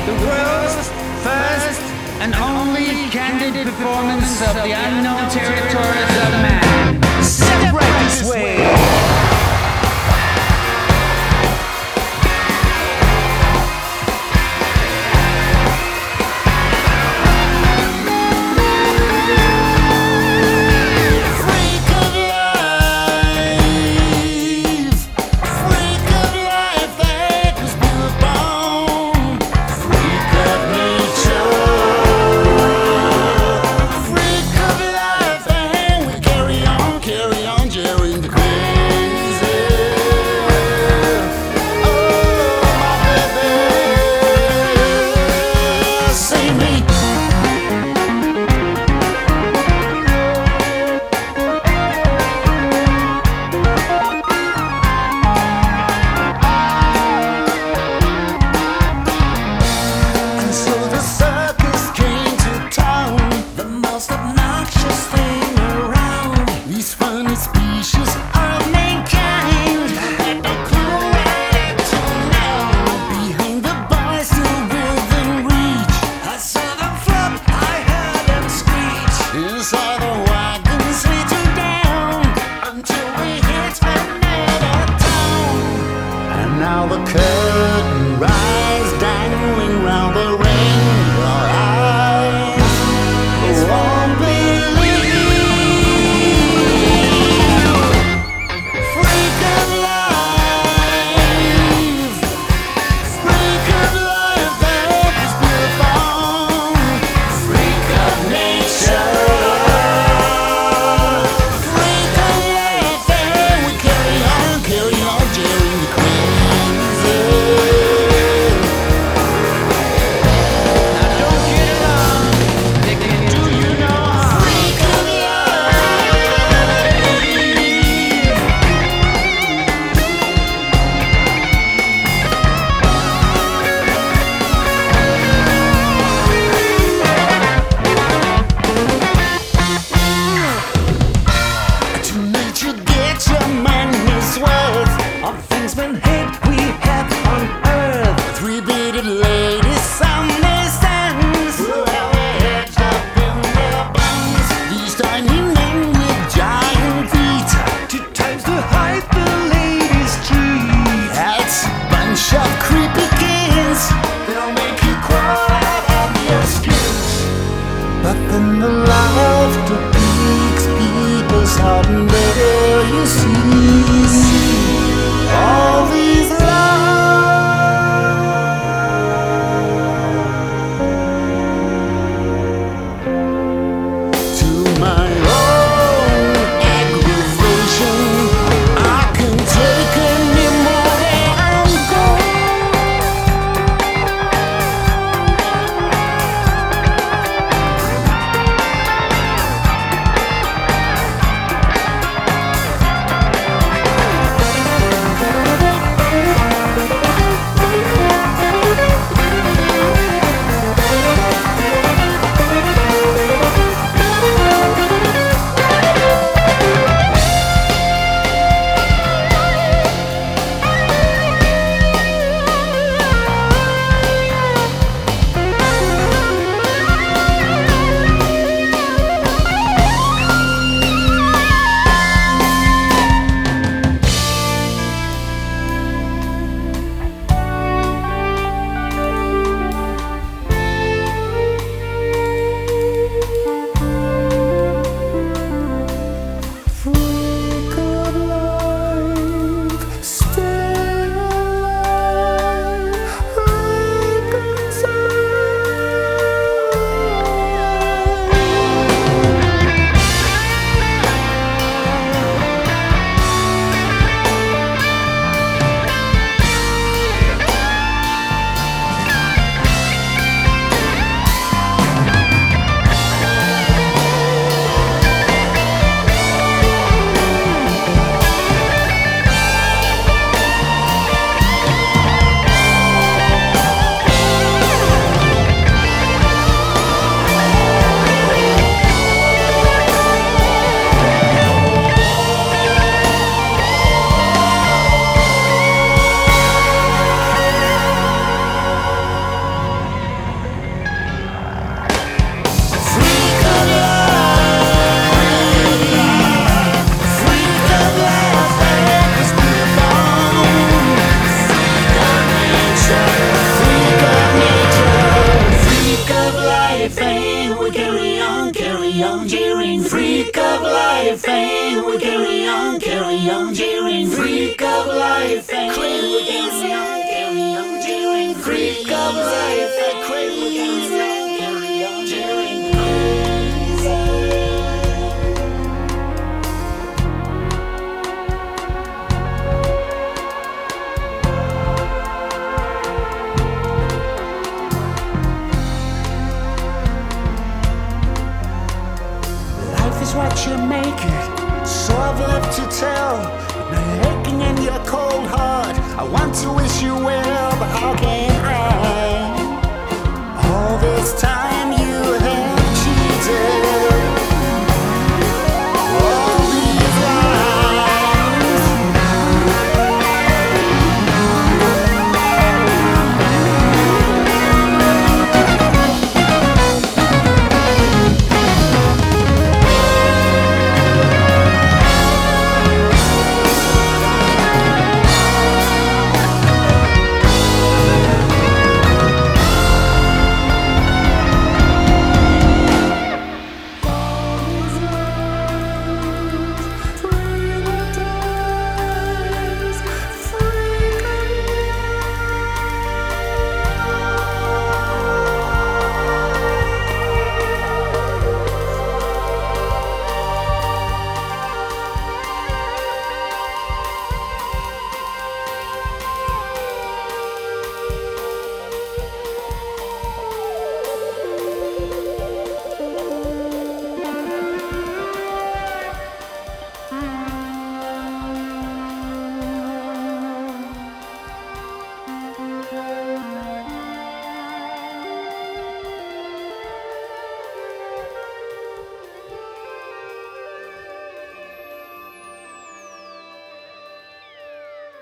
The world's first and only candid performance of the unknown territories of man. Separate this way. Now the curtain rise, dangling round the ring. Your eyes won't believe. Freak of life, that is beautiful. Freak of nature, freak of life, and we carry on, daring the queen. jeering, freak of life, and we carry on, jeering, freak of life, and we carry on, jeering, freak of life, and we carry on, jeering. Life is what you make it, so I've left to tell.